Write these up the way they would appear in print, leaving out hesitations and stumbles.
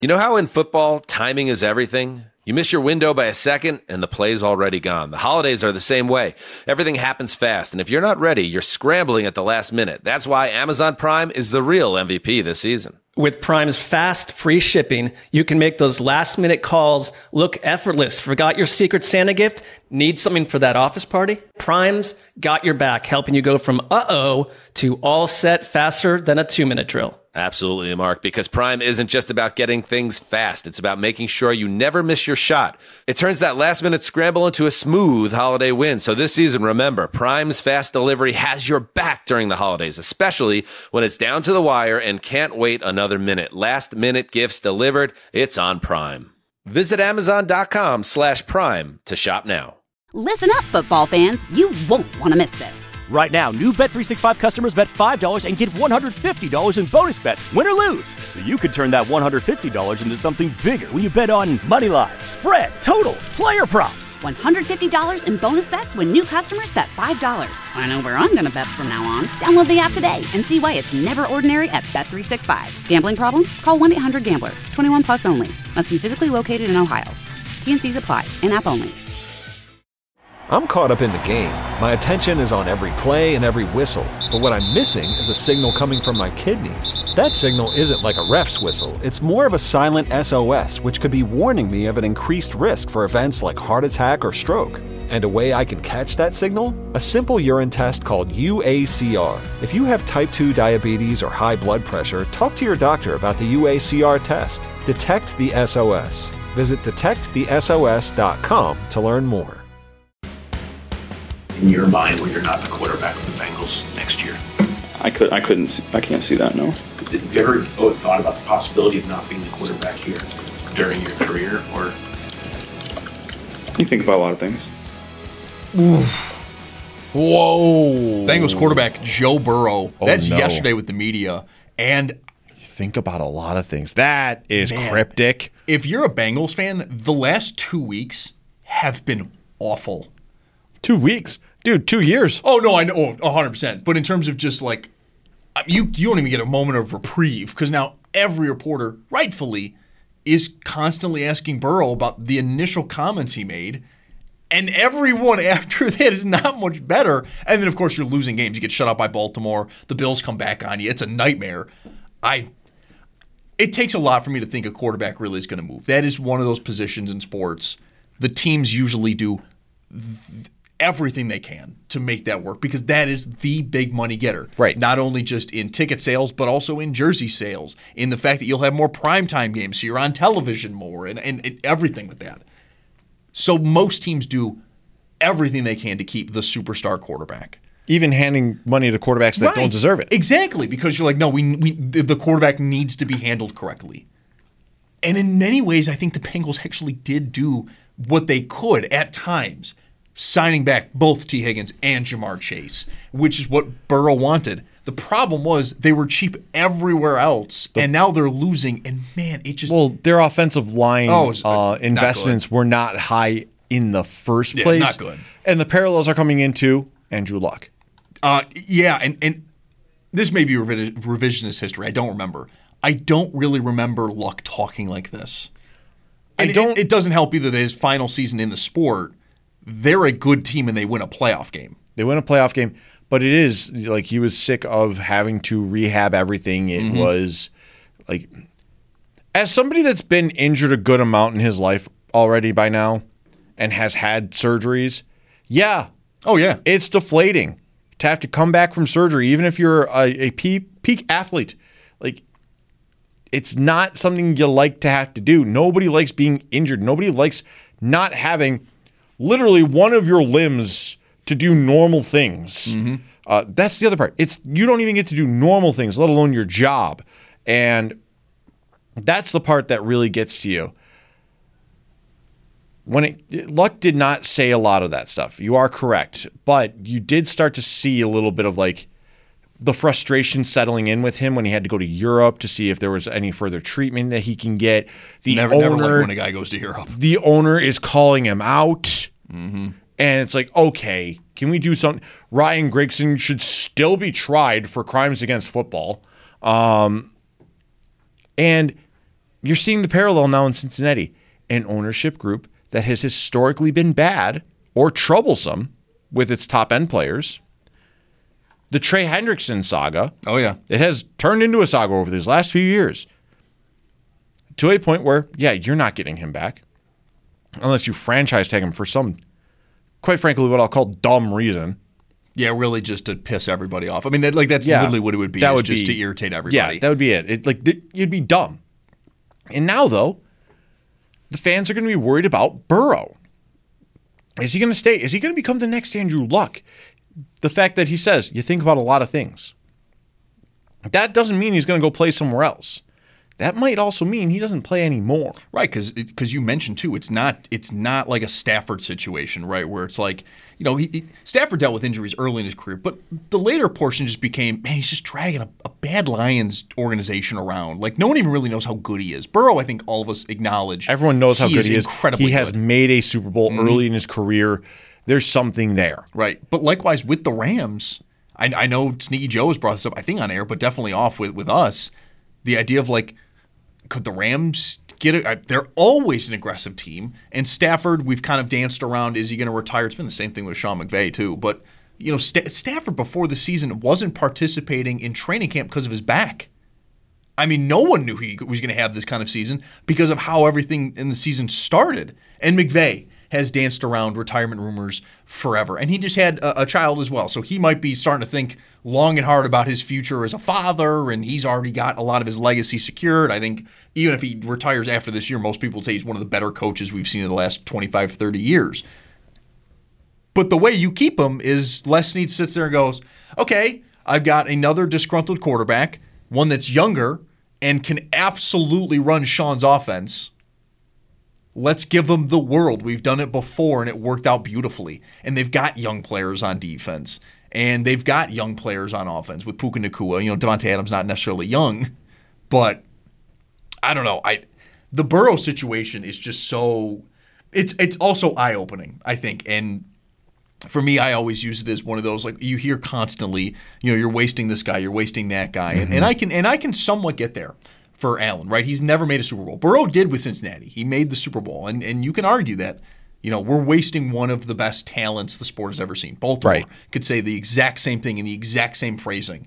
You know how in football, timing is everything? You miss your window by a second, and the play's already gone. The holidays are the same way. Everything happens fast, and if you're not ready, you're scrambling at the last minute. That's why Amazon Prime is the real MVP this season. With Prime's fast, free shipping, you can make those last-minute calls look effortless. Forgot your Secret Santa gift? Need something for that office party? Prime's got your back, helping you go from uh-oh to all set faster than a 2-minute drill. Absolutely, Mark, because Prime isn't just about getting things fast. It's about making sure you never miss your shot. It turns that last-minute scramble into a smooth holiday win. So this season, remember, Prime's fast delivery has your back during the holidays, especially when it's down to the wire and can't wait another minute. Last-minute gifts delivered. It's on Prime. Visit Amazon.com/Prime to shop now. Listen up, football fans. You won't want to miss this. Right now, new Bet365 customers bet $5 and get $150 in bonus bets, win or lose. So you could turn that $150 into something bigger when you bet on moneyline, spread, totals, player props. $150 in bonus bets when new customers bet $5. I know where I'm going to bet from now on. Download the app today and see why it's never ordinary at Bet365. Gambling problem? Call 1-800-GAMBLER. 21 plus only. Must be physically located in Ohio. T&Cs apply. In-app only. I'm caught up in the game. My attention is on every play and every whistle. But what I'm missing is a signal coming from my kidneys. That signal isn't like a ref's whistle. It's more of a silent SOS, which could be warning me of an increased risk for events like heart attack or stroke. And a way I can catch that signal? A simple urine test called UACR. If you have type 2 diabetes or high blood pressure, talk to your doctor about the UACR test. Detect the SOS. Visit detectthesos.com to learn more. In your mind when you're not the quarterback of the Bengals next year? I can't see that, no. Have you ever thought about the possibility of not being the quarterback here during your career, or? You think about a lot of things. Oof. Whoa. Bengals quarterback Joe Burrow. That's yesterday with the media. And think about a lot of things. That is cryptic. If you're a Bengals fan, the last 2 weeks have been awful. 2 weeks? Dude, 2 years. Oh, no, I know. 100%. But in terms of just like, you don't even get a moment of reprieve because now every reporter, rightfully, is constantly asking Burrow about the initial comments he made. And everyone after that is not much better. And then, of course, you're losing games. You get shut out by Baltimore. The Bills come back on you. It's a nightmare. It takes a lot for me to think a quarterback really is going to move. That is one of those positions in sports. The teams usually do everything they can to make that work because that is the big money getter. Right. Not only just in ticket sales, but also in jersey sales, in the fact that you'll have more primetime games, so you're on television more, and everything with that. So most teams do everything they can to keep the superstar quarterback. Even handing money to quarterbacks that don't deserve it. Exactly, because you're like, no, the quarterback needs to be handled correctly. And in many ways, I think the Bengals actually did do what they could at times, signing back both T. Higgins and Jamar Chase, which is what Burrow wanted. The problem was they were cheap everywhere else, and now they're losing, and man, it just... Well, their offensive line investments were not high in the first place. Not good. And the parallels are coming into Andrew Luck. And this may be revisionist history. I don't remember. I don't really remember Luck talking like this. It doesn't help either that his final season in the sport, they're a good team and they win a playoff game. They win a playoff game, but it is like he was sick of having to rehab everything. It was like, as somebody that's been injured a good amount in his life already by now and has had surgeries, it's deflating to have to come back from surgery, even if you're a peak athlete. Like, it's not something you like to have to do. Nobody likes being injured. Nobody likes not having literally one of your limbs to do normal things. That's the other part. You don't even get to do normal things, let alone your job. And that's the part that really gets to you. Luck did not say a lot of that stuff. You are correct. But you did start to see a little bit of like the frustration settling in with him when he had to go to Europe to see if there was any further treatment that he can get. Never like when a guy goes to Europe. The owner is calling him out. And it's like, okay, can we do something? Ryan Grigson should still be tried for crimes against football. And you're seeing the parallel now in Cincinnati, an ownership group that has historically been bad or troublesome with its top-end players. The Trey Hendrickson saga. Oh, yeah. It has turned into a saga over these last few years to a point where, yeah, you're not getting him back unless you franchise tag him for some, quite frankly, what I'll call dumb reason. Yeah, really just to piss everybody off. I mean, that's literally what it would be. That would just to irritate everybody. Yeah, that would be it. You'd be dumb. And now, though, the fans are going to be worried about Burrow. Is he going to stay? Is he going to become the next Andrew Luck? The fact that he says, you think about a lot of things. That doesn't mean he's going to go play somewhere else. That might also mean he doesn't play anymore. Right, because you mentioned, too, it's not like a Stafford situation, right, where it's like, Stafford dealt with injuries early in his career, but the later portion just became, man, he's just dragging a bad Lions organization around. Like, no one even really knows how good he is. Burrow, I think all of us acknowledge. Everyone knows how good he is. Incredibly he has good. Made a Super Bowl early in his career. There's something there. Right, but likewise with the Rams, I know Sneaky Joe has brought this up, I think on air, but definitely off with us, the idea of like, could the Rams get it? They're always an aggressive team. And Stafford, we've kind of danced around. Is he going to retire? It's been the same thing with Sean McVay, too. But, Stafford before the season wasn't participating in training camp because of his back. I mean, no one knew he was going to have this kind of season because of how everything in the season started. And McVay has danced around retirement rumors forever. And he just had a child as well. So he might be starting to think long and hard about his future as a father, and he's already got a lot of his legacy secured. I think even if he retires after this year, most people would say he's one of the better coaches we've seen in the last 25, 30 years. But the way you keep him is Les Snead sits there and goes, okay, I've got another disgruntled quarterback, one that's younger and can absolutely run Sean's offense. Let's give them the world. We've done it before, and it worked out beautifully. And they've got young players on defense, and they've got young players on offense with Puka Nacua. Devontae Adams not necessarily young, but I don't know. The Burrow situation is just so it's also eye-opening, I think. And for me, I always use it as one of those, like, you hear constantly, you're wasting this guy, you're wasting that guy, and I can somewhat get there. For Allen, right? He's never made a Super Bowl. Burrow did with Cincinnati. He made the Super Bowl. And you can argue that, we're wasting one of the best talents the sport has ever seen. Baltimore could say the exact same thing in the exact same phrasing.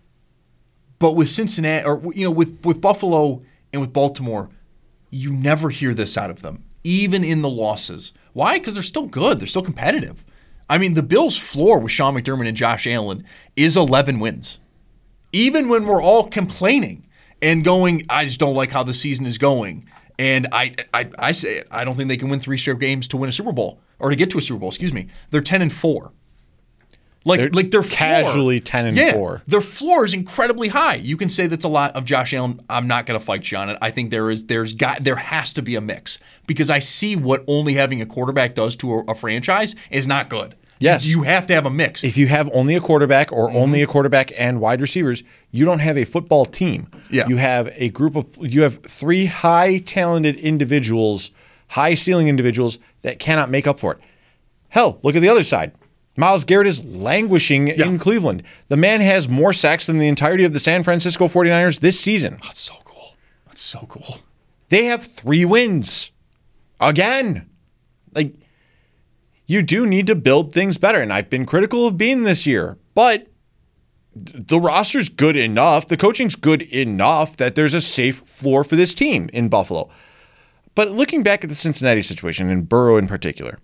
But with Cincinnati, or, with Buffalo and with Baltimore, you never hear this out of them, even in the losses. Why? Because they're still good. They're still competitive. I mean, the Bills' floor with Sean McDermott and Josh Allen is 11 wins. Even when we're all complaining and going, I just don't like how the season is going. And I say it. I don't think they can win 3 straight games to win a Super Bowl, or to get to a Super Bowl, excuse me. They're 10-4. Like their casually floor, 10-4. Their floor is incredibly high. You can say that's a lot of Josh Allen. I'm not going to fight you on it. I think there has to be a mix, because I see what only having a quarterback does to a franchise is not good. Yes. You have to have a mix. If you have only a quarterback or only a quarterback and wide receivers, you don't have a football team. Yeah. You have you have 3 high-talented individuals, high-ceiling individuals that cannot make up for it. Hell, look at the other side. Myles Garrett is languishing in Cleveland. The man has more sacks than the entirety of the San Francisco 49ers this season. That's so cool. That's so cool. They have 3 wins. Again. Like, you do need to build things better, and I've been critical of Beane this year, but the roster's good enough, the coaching's good enough that there's a safe floor for this team in Buffalo. But looking back at the Cincinnati situation, and Burrow in particular,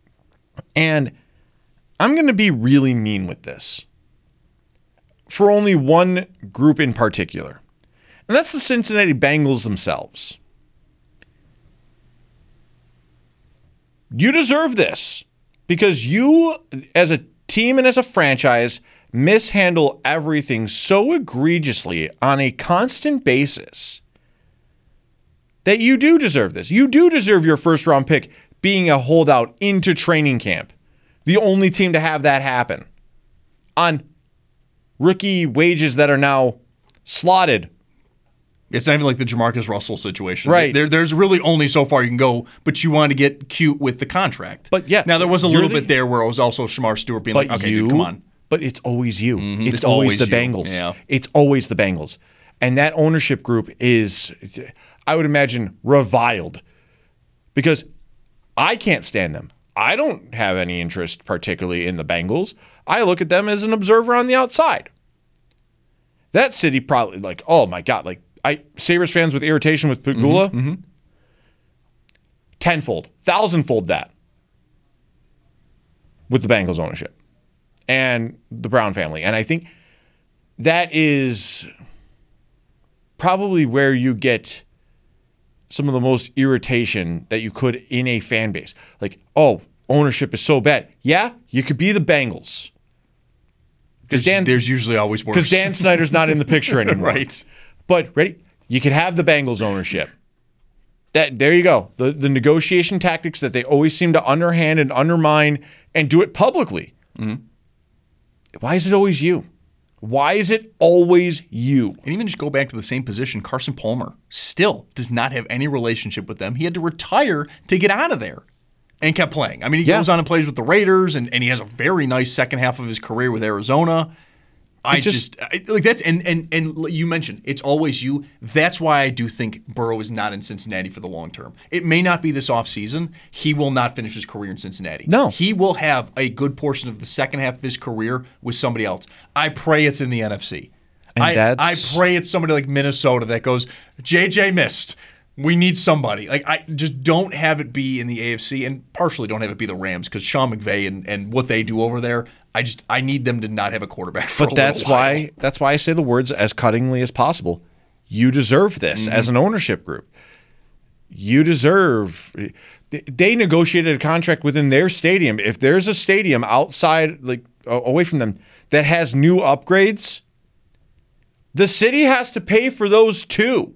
and I'm going to be really mean with this for only one group in particular, and that's the Cincinnati Bengals themselves. You deserve this. Because you, as a team and as a franchise, mishandle everything so egregiously on a constant basis that you do deserve this. You do deserve your first-round pick being a holdout into training camp. The only team to have that happen. On rookie wages that are now slotted. It's not even like the Jamarcus Russell situation. Right. There's really only so far you can go, but you want to get cute with the contract. But yeah. Now, there was a little bit there where it was also Shamar Stewart being like, okay, dude, come on. But it's always you. Mm-hmm. It's always the you. Bengals. Yeah. It's always the Bengals. And that ownership group is, I would imagine, reviled because I can't stand them. I don't have any interest particularly in the Bengals. I look at them as an observer on the outside. That city probably like, oh my God, like Sabres fans with irritation with Pegula, tenfold, thousandfold that with the Bengals ownership and the Brown family. And I think that is probably where you get some of the most irritation that you could in a fan base. Like, oh, ownership is so bad. Yeah, you could be the Bengals. There's usually always worse. Because Dan Snyder's not in the picture anymore. Right. But, ready? You could have the Bengals ownership. There you go. The negotiation tactics that they always seem to underhand and undermine and do it publicly. Mm-hmm. Why is it always you? Why is it always you? And even just go back to the same position, Carson Palmer still does not have any relationship with them. He had to retire to get out of there and kept playing. I mean, he goes on and plays with the Raiders, and he has a very nice second half of his career with Arizona. Like that's and you mentioned it's always you. That's why I do think Burrow is not in Cincinnati for the long term. It may not be this offseason. He will not finish his career in Cincinnati. No. He will have a good portion of the second half of his career with somebody else. I pray it's in the NFC. I pray it's somebody like Minnesota that goes, JJ missed. We need somebody. Like I just don't have it be in the AFC, and partially don't have it be the Rams because Sean McVay and what they do over there. I need them to not have a quarterback for a little while. That's why I say the words as cuttingly as possible. You deserve this as an ownership group. You deserve. They negotiated a contract within their stadium. If there's a stadium outside, like away from them, that has new upgrades, the city has to pay for those too.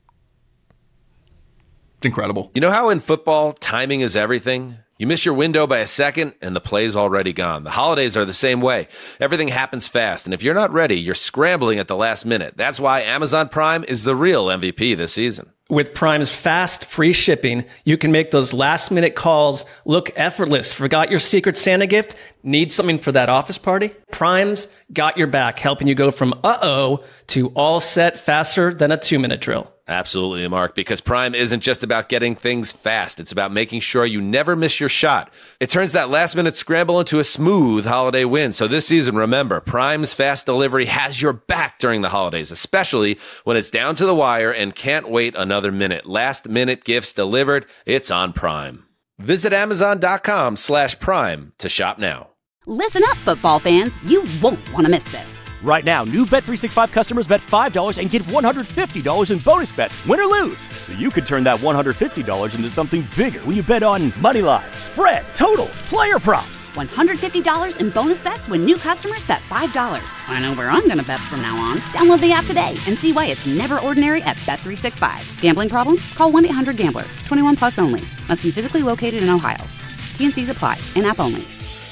It's incredible. You know how in football, timing is everything? You miss your window by a second, and the play's already gone. The holidays are the same way. Everything happens fast, and if you're not ready, you're scrambling at the last minute. That's why Amazon Prime is the real MVP this season. With Prime's fast, free shipping, you can make those last-minute calls look effortless. Forgot your Secret Santa gift? Need something for that office party? Prime's got your back, helping you go from uh-oh to all set faster than a 2-minute drill. Absolutely, Mark, because Prime isn't just about getting things fast. It's about making sure you never miss your shot. It turns that last-minute scramble into a smooth holiday win. So this season, remember, Prime's fast delivery has your back during the holidays, especially when it's down to the wire and can't wait another minute. Last-minute gifts delivered. It's on Prime. Visit Amazon.com/Prime to shop now. Listen up, football fans. You won't want to miss this. Right now, new Bet365 customers bet $5 and get $150 in bonus bets, win or lose. So you could turn that $150 into something bigger when you bet on Moneyline, spread, totals, player props. $150 in bonus bets when new customers bet $5. I know where I'm going to bet from now on. Download the app today and see why it's never ordinary at Bet365. Gambling problem? Call 1-800-GAMBLER. 21 plus only. Must be physically located in Ohio. T&Cs apply. In-app only.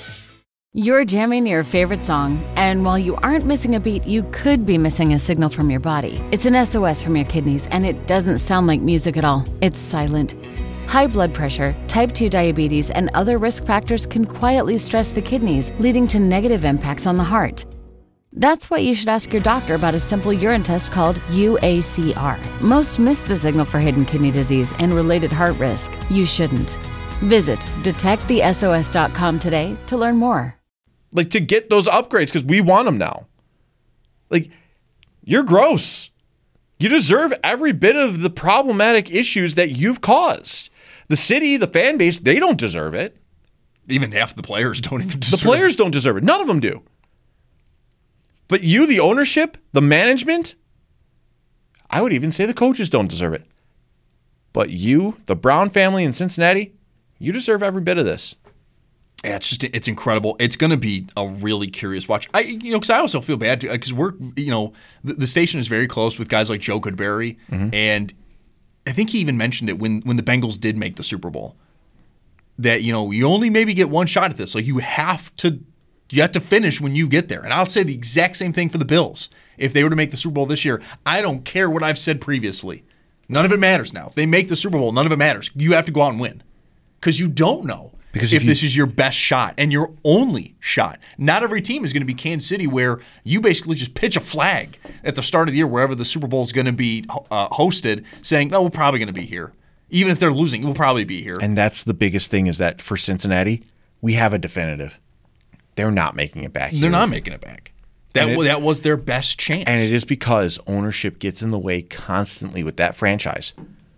You're jamming your favorite song, and while you aren't missing a beat, you could be missing a signal from your body. It's an SOS from your kidneys, and it doesn't sound like music at all. It's silent. High blood pressure, type 2 diabetes, and other risk factors can quietly stress the kidneys, leading to negative impacts on the heart. That's why you should ask your doctor about a simple urine test called UACR. Most miss the signal for hidden kidney disease and related heart risk. You shouldn't. Visit detectthesos.com today to learn more. Like, to get those upgrades, because we want them now. Like, you're gross. You deserve every bit of the problematic issues that you've caused. The city, the fan base, they don't deserve it. Even half the players don't even deserve it. The players don't deserve it. None of them do. But you, the ownership, the management, I would even say the coaches don't deserve it. But you, the Brown family in Cincinnati, you deserve every bit of this. Yeah, it's incredible. It's going to be a really curious watch. Because I also feel bad because we're, the station is very close with guys like Joe Goodberry, and I think he even mentioned it when the Bengals did make the Super Bowl. That you only maybe get one shot at this. Like you have to finish when you get there. And I'll say the exact same thing for the Bills. If they were to make the Super Bowl this year, I don't care what I've said previously. None of it matters now. If they make the Super Bowl, none of it matters. You have to go out and win because you don't know. Because if this is your best shot and your only shot. Not every team is going to be Kansas City, where you basically just pitch a flag at the start of the year wherever the Super Bowl is going to be hosted, saying, "Oh, we're probably going to be here." Even if they're losing, we'll probably be here. And that's the biggest thing, is that for Cincinnati, we have a definitive. They're not making it back. They're not making it back. That was their best chance. And it is because ownership gets in the way constantly with that franchise.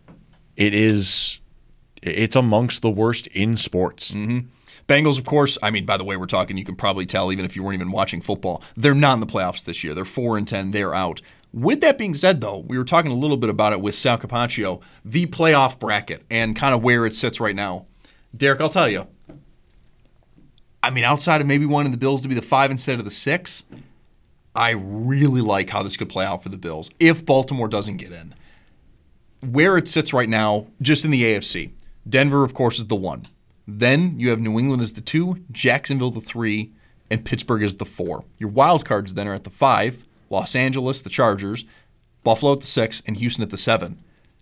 It's amongst the worst in sports. Mm-hmm. Bengals, of course, by the way we're talking, you can probably tell even if you weren't even watching football, they're not in the playoffs this year. They're 4-10. They're out. With that being said, though, we were talking a little bit about it with Sal Capaccio, the playoff bracket and kind of where it sits right now. Derek, I'll tell you, outside of maybe wanting the Bills to be the 5 instead of the 6, I really like how this could play out for the Bills if Baltimore doesn't get in. Where it sits right now, just in the AFC, Denver, of course, is the 1. Then you have New England as the 2, Jacksonville the 3, and Pittsburgh as the 4. Your wild cards then are at the 5, Los Angeles, the Chargers, Buffalo at the 6, and Houston at the 7.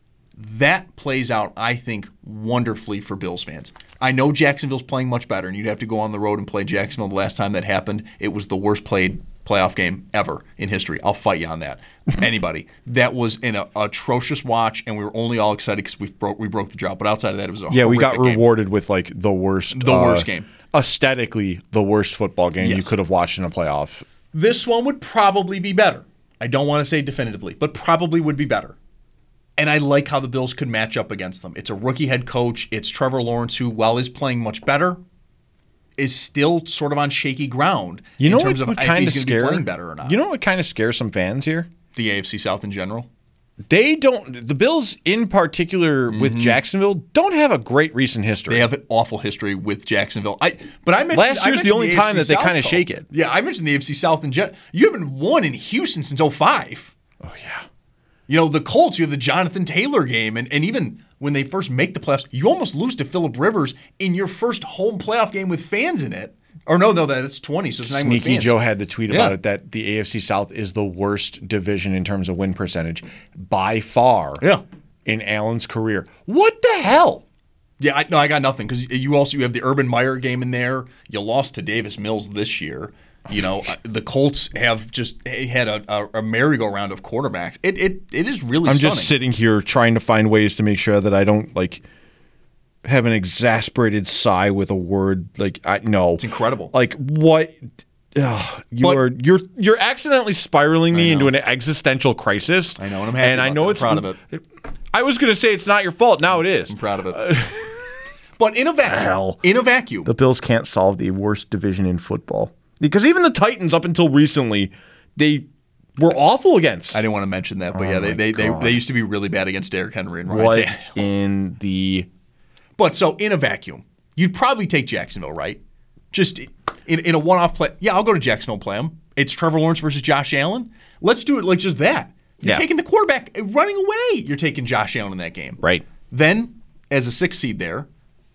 That plays out, I think, wonderfully for Bills fans. I know Jacksonville's playing much better, and you'd have to go on the road and play Jacksonville. The last time that happened, it was the worst played playoff game ever in history. I'll fight you on that. Anybody. That was an atrocious watch, and we were only all excited because we broke the drought. But outside of that, it was a we got game. rewarded with like the worst game. Aesthetically, the worst football game you could have watched in a playoff. This one would probably be better. I don't want to say definitively, but probably would be better. And I like how the Bills could match up against them. It's a rookie head coach. It's Trevor Lawrence, who, while is playing much better, is still sort of on shaky ground in terms of if he's going to be playing better or not. You know what would kind of scare some fans here? The AFC South in general. The Bills in particular with Jacksonville don't have a great recent history. They have an awful history with Jacksonville. I mentioned last year's the only time that they kind of South, shake it. Yeah, I mentioned the AFC South in general. You haven't won in Houston since 2005. Oh, yeah. The Colts, you have the Jonathan Taylor game, and even when they first make the playoffs, you almost lose to Phillip Rivers in your first home playoff game with fans in it. Or no, that's 20, so it's not even with Sneaky fans. Joe had the tweet about it that the AFC South is the worst division in terms of win percentage by far in Allen's career. What the hell? Yeah, I got nothing, because you have the Urban Meyer game in there. You lost to Davis Mills this year. The Colts have just had a merry-go-round of quarterbacks. It is really stunning. Just sitting here trying to find ways to make sure that I don't have an exasperated sigh with a word. No. It's incredible. What? You're accidentally spiraling me into an existential crisis. I know, and I'm happy about that. I'm proud of it. I was going to say it's not your fault. Now it is. I'm proud of it. But in a vacuum. The Bills can't solve the worst division in football. Because even the Titans, up until recently, they were awful against. I didn't want to mention that, but they used to be really bad against Derrick Henry and Ryan Tannehill. But so in a vacuum, you'd probably take Jacksonville, right? Just in a one-off play. Yeah, I'll go to Jacksonville and play them. It's Trevor Lawrence versus Josh Allen. Let's do it like just that. You're taking the quarterback running away. You're taking Josh Allen in that game. Right. Then, as a 6 seed there,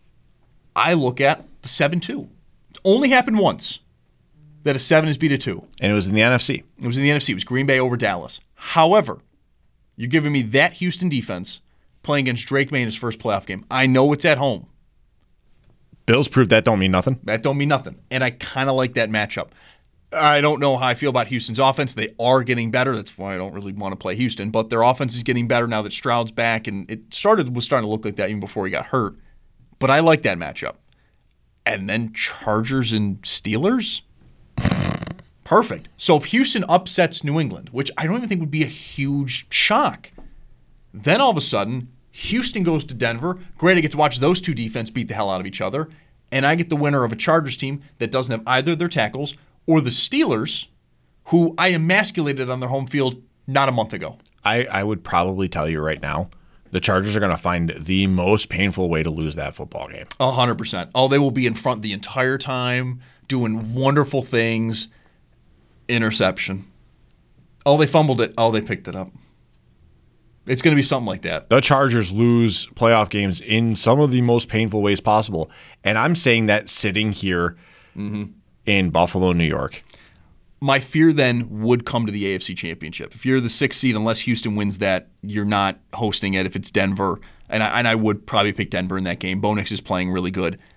I look at the 7-2. It's only happened once that a 7 is beat a 2. And it was in the NFC. It was in the NFC. It was Green Bay over Dallas. However, you're giving me that Houston defense playing against Drake May in his first playoff game. I know it's at home. Bills proved that don't mean nothing. That don't mean nothing. And I kind of like that matchup. I don't know how I feel about Houston's offense. They are getting better. That's why I don't really want to play Houston. But their offense is getting better now that Stroud's back. And it was starting to look like that even before he got hurt. But I like that matchup. And then Chargers and Steelers? Perfect. So if Houston upsets New England, which I don't even think would be a huge shock, then all of a sudden, Houston goes to Denver. Great, I get to watch those two defense beat the hell out of each other. And I get the winner of a Chargers team that doesn't have either of their tackles, or the Steelers, who I emasculated on their home field not a month ago. I would probably tell you right now, the Chargers are going to find the most painful way to lose that football game. 100%. Oh, they will be in front the entire time, doing wonderful things. Interception. Oh, they fumbled it. Oh, they picked it up. It's going to be something like that. The Chargers lose playoff games in some of the most painful ways possible. And I'm saying that sitting here in Buffalo, New York. My fear then would come to the AFC Championship. If you're the 6th seed, unless Houston wins that, you're not hosting it if it's Denver. And I would probably pick Denver in that game. Bo Nix is playing really good.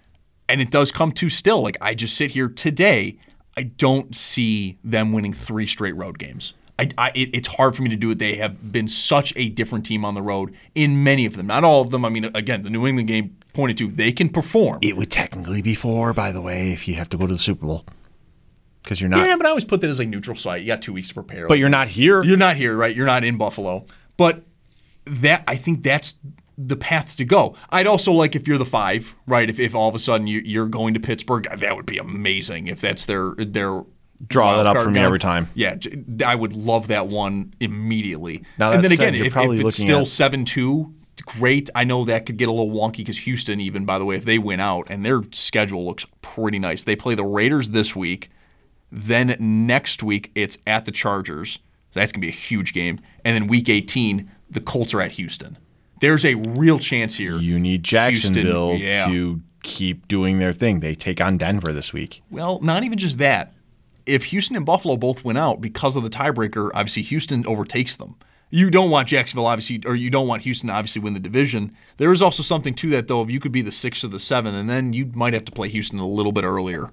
And it does come to still. Like, I just sit here today, I don't see them winning 3 straight road games. It's hard for me to do it. They have been such a different team on the road in many of them. Not all of them. I mean, again, the New England game pointed to they can perform. It would technically be 4, by the way, if you have to go to the Super Bowl. Because you're not. Yeah, but I always put that as like neutral site. You got 2 weeks to prepare. But you're not here. You're not here, right? You're not in Buffalo. But I think that's the path to go. I'd also like if you're the 5, right? If all of a sudden you're going to Pittsburgh, that would be amazing. If that's their draw that up for me every time. Yeah, I would love that one immediately. Now, and then said, again, if it's still 7-2, great. I know that could get a little wonky because Houston, even by the way, if they win out, and their schedule looks pretty nice. They play the Raiders this week. Then next week it's at the Chargers. So that's gonna be a huge game. And then week 18, the Colts are at Houston. There's a real chance here. You need Jacksonville to keep doing their thing. They take on Denver this week. Well, not even just that. If Houston and Buffalo both win out because of the tiebreaker, obviously Houston overtakes them. You don't want Jacksonville, obviously, or you don't want Houston to obviously win the division. There is also something to that, though. If you could be the 6 or the 7, and then you might have to play Houston a little bit earlier.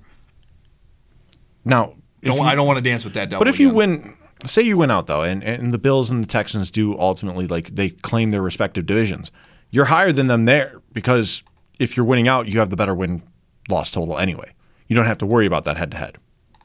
Now, I don't want to dance with that devil. But if you win, say you win out, though, and the Bills and the Texans do ultimately, like, they claim their respective divisions, you're higher than them there because if you're winning out, you have the better win-loss total anyway. You don't have to worry about that head-to-head.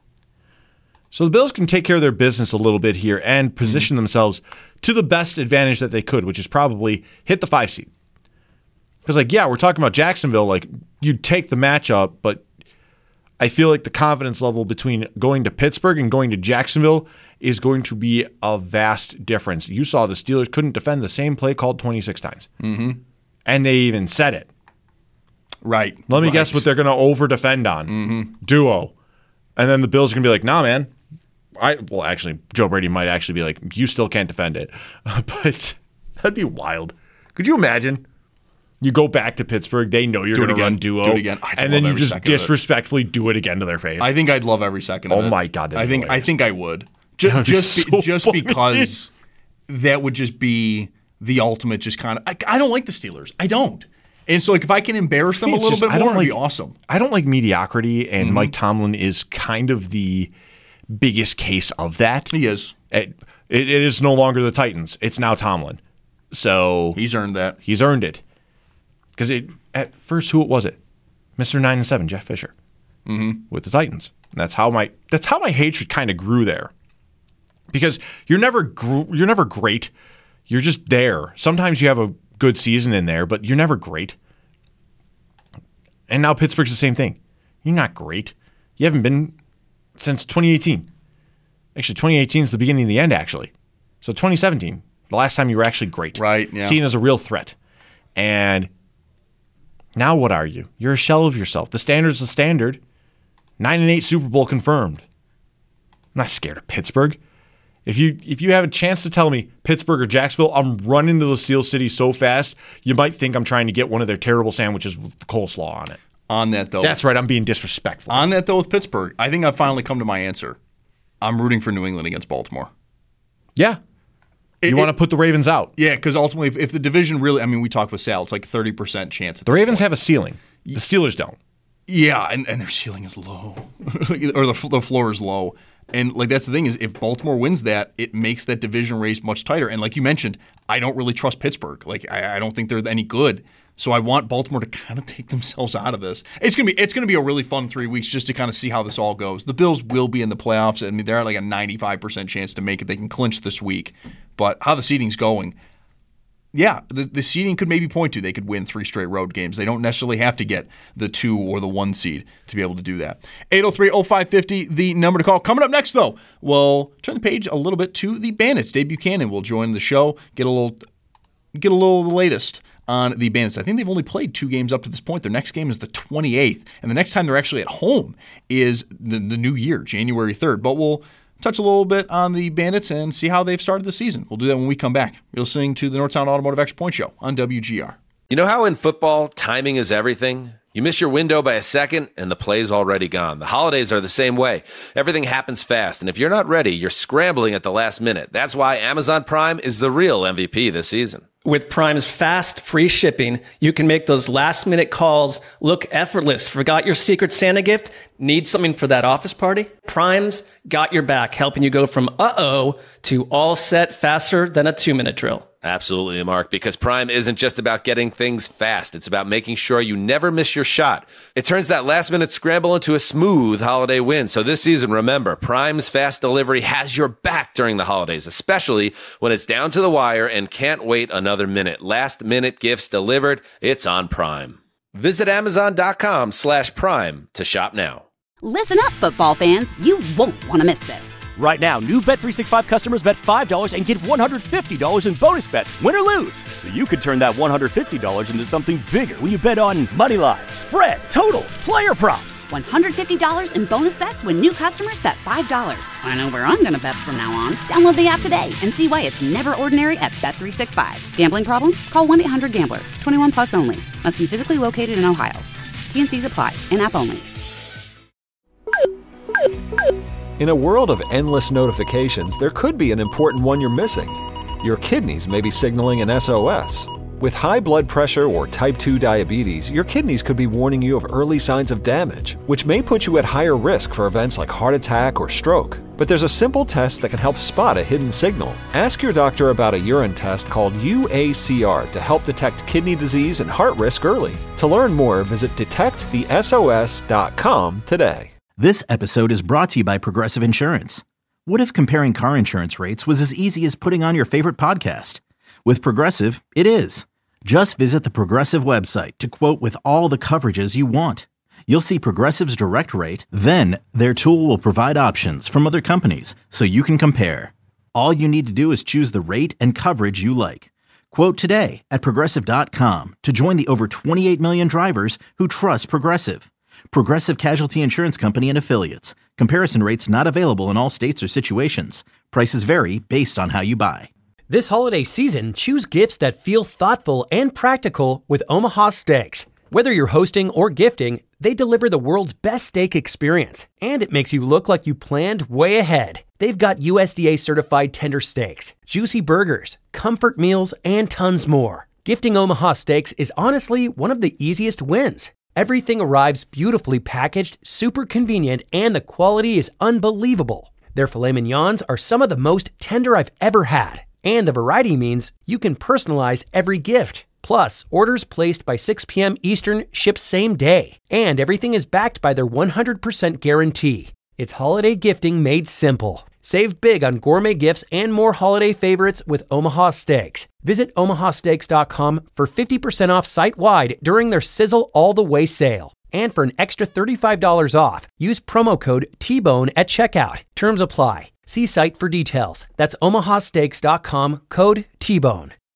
So the Bills can take care of their business a little bit here and position themselves to the best advantage that they could, which is probably hit the 5 seed. Because, like, yeah, we're talking about Jacksonville. Like, you'd take the matchup, but I feel like the confidence level between going to Pittsburgh and going to Jacksonville is going to be a vast difference. You saw the Steelers couldn't defend the same play called 26 times. Mm-hmm. And they even said it. Right. Let me guess what they're going to over-defend on. Mm-hmm. Duo. And then the Bills are going to be like, nah, man. Well, actually, Joe Brady might actually be like, you still can't defend it. But that'd be wild. Could you imagine? You go back to Pittsburgh, they know you're going to run duo. Do it again. And then you just disrespectfully do it again to their face. I think I'd love every second of it. Oh, my God. I think I would. Just because that would just be the ultimate just kind of – I don't like the Steelers. I don't. And so, like, if I can embarrass them a little bit more, it'd be awesome. I don't like mediocrity, and Mike Tomlin is kind of the biggest case of that. He is. It is no longer the Titans. It's now Tomlin. So he's earned that. He's earned it. Because at first, who was it? Mr. 9-7, Jeff Fisher, with the Titans. And that's how my hatred kind of grew there. Because you're never great. You're just there. Sometimes you have a good season in there, but you're never great. And now Pittsburgh's the same thing. You're not great. You haven't been since 2018. Actually, 2018 is the beginning of the end, actually. So 2017, the last time you were actually great. Right, yeah. Seen as a real threat. And now what are you? You're a shell of yourself. The standard's the standard. 9-8 Super Bowl confirmed. I'm not scared of Pittsburgh. If you have a chance to tell me Pittsburgh or Jacksonville, I'm running to the Steel City so fast, you might think I'm trying to get one of their terrible sandwiches with coleslaw on it. On that, though. That's right. I'm being disrespectful. On that, though, with Pittsburgh, I think I've finally come to my answer. I'm rooting for New England against Baltimore. Yeah. You want to put the Ravens out. Yeah, because ultimately, if the division really, I mean, we talked with Sal, it's like 30% chance. The Ravens have a ceiling. The Steelers don't. Yeah, and their ceiling is low. Or the floor is low. And like that's the thing is if Baltimore wins that, it makes that division race much tighter. And like you mentioned, I don't really trust Pittsburgh. Like I don't think they're any good. So I want Baltimore to kind of take themselves out of this. It's gonna be a really fun 3 weeks just to kind of see how this all goes. The Bills will be in the playoffs. I mean, they're at like a 95% chance to make it. They can clinch this week. But how the seeding's going, yeah, the seeding could maybe point to they could win 3 straight road games. They don't necessarily have to get the 2 or the 1 seed to be able to do that. 803-0550, the number to call. Coming up next, though, we'll turn the page a little bit to the Bandits. Dave Buchanan will join the show, get a little of the latest on the Bandits. I think they've only played 2 games up to this point. Their next game is the 28th, and the next time they're actually at home is the new year, January 3rd. But we'll touch a little bit on the Bandits and see how they've started the season. We'll do that when we come back. You're listening to the Northtown Automotive Extra Point Show on WGR. You know how in football, timing is everything? You miss your window by a second, and the play's already gone. The holidays are the same way. Everything happens fast, and if you're not ready, you're scrambling at the last minute. That's why Amazon Prime is the real MVP this season. With Prime's fast, free shipping, you can make those last-minute calls look effortless. Forgot your Secret Santa gift? Need something for that office party? Prime's got your back, helping you go from uh-oh to all set faster than a 2-minute drill. Absolutely, Mark, because Prime isn't just about getting things fast. It's about making sure you never miss your shot. It turns that last-minute scramble into a smooth holiday win. So this season, remember, Prime's fast delivery has your back during the holidays, especially when it's down to the wire and can't wait another minute. Last-minute gifts delivered, it's on Prime. Visit Amazon.com/Prime to shop now. Listen up, football fans. You won't want to miss this. Right now, new Bet365 customers bet $5 and get $150 in bonus bets, win or lose. So you could turn that $150 into something bigger when you bet on moneyline, spread, totals, player props. $150 in bonus bets when new customers bet $5. I know where I'm going to bet from now on. Download the app today and see why it's never ordinary at Bet365. Gambling problem? Call 1-800-GAMBLER. 21 plus only. Must be physically located in Ohio. T&Cs apply. In-app only. In a world of endless notifications, there could be an important one you're missing. Your kidneys may be signaling an SOS. With high blood pressure or type 2 diabetes, your kidneys could be warning you of early signs of damage, which may put you at higher risk for events like heart attack or stroke. But there's a simple test that can help spot a hidden signal. Ask your doctor about a urine test called UACR to help detect kidney disease and heart risk early. To learn more, visit detectthesos.com today. This episode is brought to you by Progressive Insurance. What if comparing car insurance rates was as easy as putting on your favorite podcast? With Progressive, it is. Just visit the Progressive website to quote with all the coverages you want. You'll see Progressive's direct rate, then their tool will provide options from other companies so you can compare. All you need to do is choose the rate and coverage you like. Quote today at Progressive.com to join the over 28 million drivers who trust Progressive. Progressive Casualty Insurance Company and Affiliates. Comparison rates not available in all states or situations. Prices vary based on how you buy. This holiday season, choose gifts that feel thoughtful and practical with Omaha Steaks. Whether you're hosting or gifting, they deliver the world's best steak experience, and it makes you look like you planned way ahead. They've got USDA certified tender steaks, juicy burgers, comfort meals, and tons more. Gifting Omaha Steaks is honestly one of the easiest wins. Everything arrives beautifully packaged, super convenient, and the quality is unbelievable. Their filet mignons are some of the most tender I've ever had, and the variety means you can personalize every gift. Plus, orders placed by 6 p.m. Eastern ship same day, and everything is backed by their 100% guarantee. It's holiday gifting made simple. Save big on gourmet gifts and more holiday favorites with Omaha Steaks. Visit omahasteaks.com for 50% off site-wide during their Sizzle All the Way sale. And for an extra $35 off, use promo code TBONE at checkout. Terms apply. See site for details. That's omahasteaks.com, code TBONE.